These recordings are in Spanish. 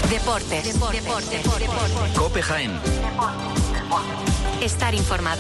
Deportes. COPE Jaén. Estar informado.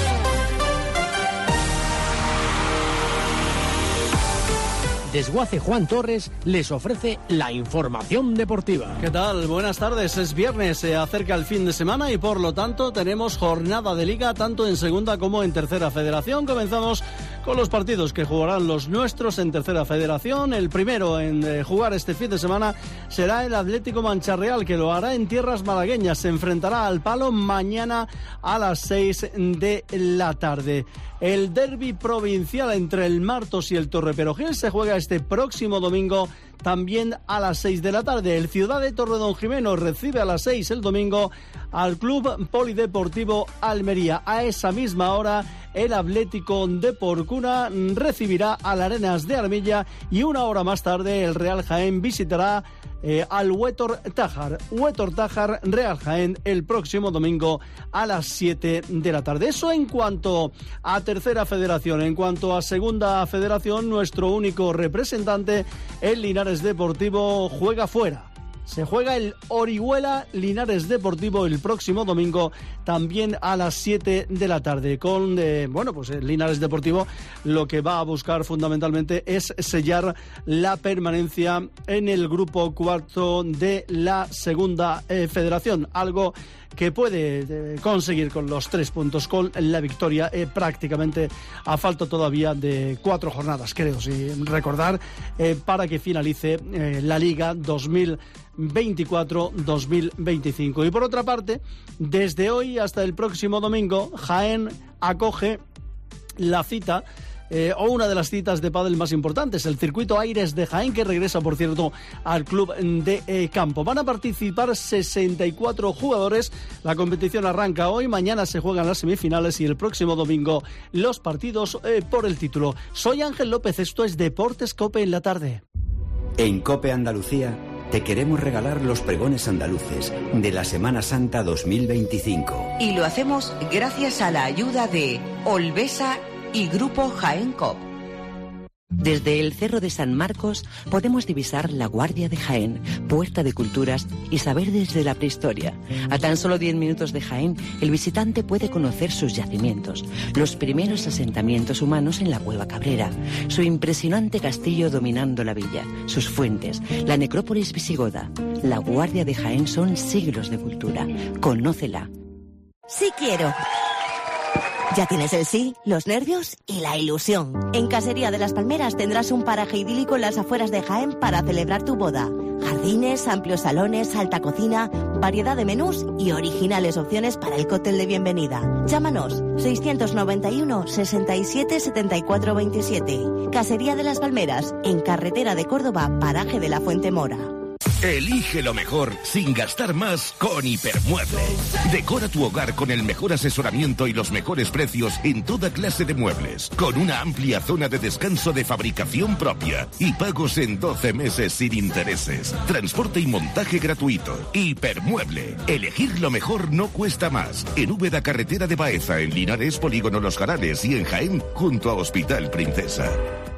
Desguace Juan Torres les ofrece la información deportiva. ¿Qué tal? Buenas tardes. Es viernes, se acerca el fin de semana y por lo tanto tenemos jornada de liga tanto en segunda como en tercera federación. Comenzamos con los partidos que jugarán los nuestros en tercera federación. El primero en jugar este fin de semana será el Atlético Mancha Real, que lo hará en tierras malagueñas. Se enfrentará al Palo mañana a las 6 de la tarde. El derbi provincial entre el Martos y el Torreperogil se juega este próximo domingo también a las 6 de la tarde. El Ciudad de Torredonjimeno recibe a las 6 el domingo al Club Polideportivo Almería. A esa misma hora el Atlético de Porcuna recibirá al Arenas de Armilla y una hora más tarde el Real Jaén visitará al Huétor Tájar. Huétor Tájar, Real Jaén, el próximo domingo a las 7 de la tarde. Eso en cuanto a tercera federación. En cuanto a segunda federación, nuestro único representante, el Linares Deportivo, juega fuera. Se juega el Orihuela Linares Deportivo el próximo domingo también a las 7 de la tarde. Con el Linares Deportivo lo que va a buscar fundamentalmente es sellar la permanencia en el grupo cuarto de la segunda federación. Algo que puede conseguir con los 3 puntos, con la victoria prácticamente a falta todavía de 4 jornadas, creo, sin recordar, para que finalice la Liga 2024-2025. Y por otra parte, desde hoy hasta el próximo domingo, Jaén acoge la cita o una de las citas de pádel más importantes, el Circuito Aires de Jaén, que regresa, por cierto, al club de campo. Van a participar 64 jugadores. La competición arranca hoy, mañana se juegan las semifinales y el próximo domingo los partidos por el título. Soy Ángel López, esto es Deportes COPE en la tarde. En COPE Andalucía te queremos regalar los pregones andaluces de la Semana Santa 2025. Y lo hacemos gracias a la ayuda de Olvesa y Grupo Jaén Cop. Desde el Cerro de San Marcos podemos divisar la Guardia de Jaén, puerta de culturas y saber desde la prehistoria. A tan solo 10 minutos de Jaén, el visitante puede conocer sus yacimientos, los primeros asentamientos humanos en la Cueva Cabrera, su impresionante castillo dominando la villa, sus fuentes, la necrópolis visigoda. La Guardia de Jaén son siglos de cultura. Conócela. Sí quiero. Ya tienes el sí, los nervios y la ilusión. En Casería de las Palmeras tendrás un paraje idílico en las afueras de Jaén para celebrar tu boda. Jardines, amplios salones, alta cocina, variedad de menús y originales opciones para el cóctel de bienvenida. Llámanos 691 67 74 27. Casería de las Palmeras, en carretera de Córdoba, paraje de la Fuente Mora. Elige lo mejor sin gastar más con Hipermueble. Decora tu hogar con el mejor asesoramiento y los mejores precios en toda clase de muebles, con una amplia zona de descanso de fabricación propia y pagos en 12 meses sin intereses. Transporte y montaje gratuito. Hipermueble. Elegir lo mejor no cuesta más. En Úbeda, carretera de Baeza, en Linares, Polígono Los Jarales y en Jaén, junto a Hospital Princesa.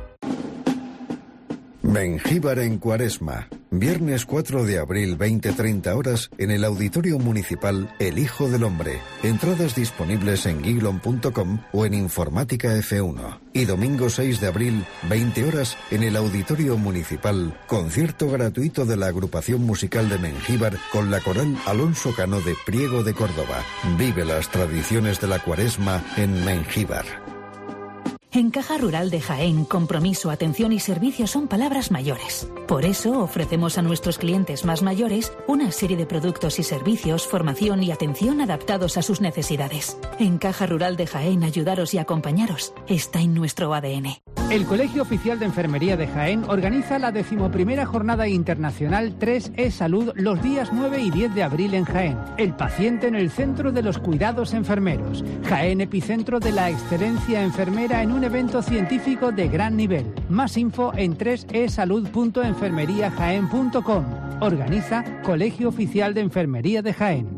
Mengíbar en Cuaresma. Viernes 4 de abril, 20:30 horas, en el Auditorio Municipal El Hijo del Hombre. Entradas disponibles en giglon.com o en Informática F1. Y domingo 6 de abril, 20 horas, en el Auditorio Municipal, concierto gratuito de la agrupación musical de Mengíbar con la coral Alonso Cano de Priego de Córdoba. Vive las tradiciones de la Cuaresma en Mengíbar. En Caja Rural de Jaén, compromiso, atención y servicio son palabras mayores. Por eso ofrecemos a nuestros clientes más mayores una serie de productos y servicios, formación y atención adaptados a sus necesidades. En Caja Rural de Jaén, ayudaros y acompañaros está en nuestro ADN. El Colegio Oficial de Enfermería de Jaén organiza la 11ª Jornada Internacional 3E Salud los días 9 y 10 de abril en Jaén. El paciente en el centro de los cuidados enfermeros. Jaén, epicentro de la excelencia enfermera en un evento científico de gran nivel. Más info en 3esalud.enfermeriajaen.com. Organiza Colegio Oficial de Enfermería de Jaén.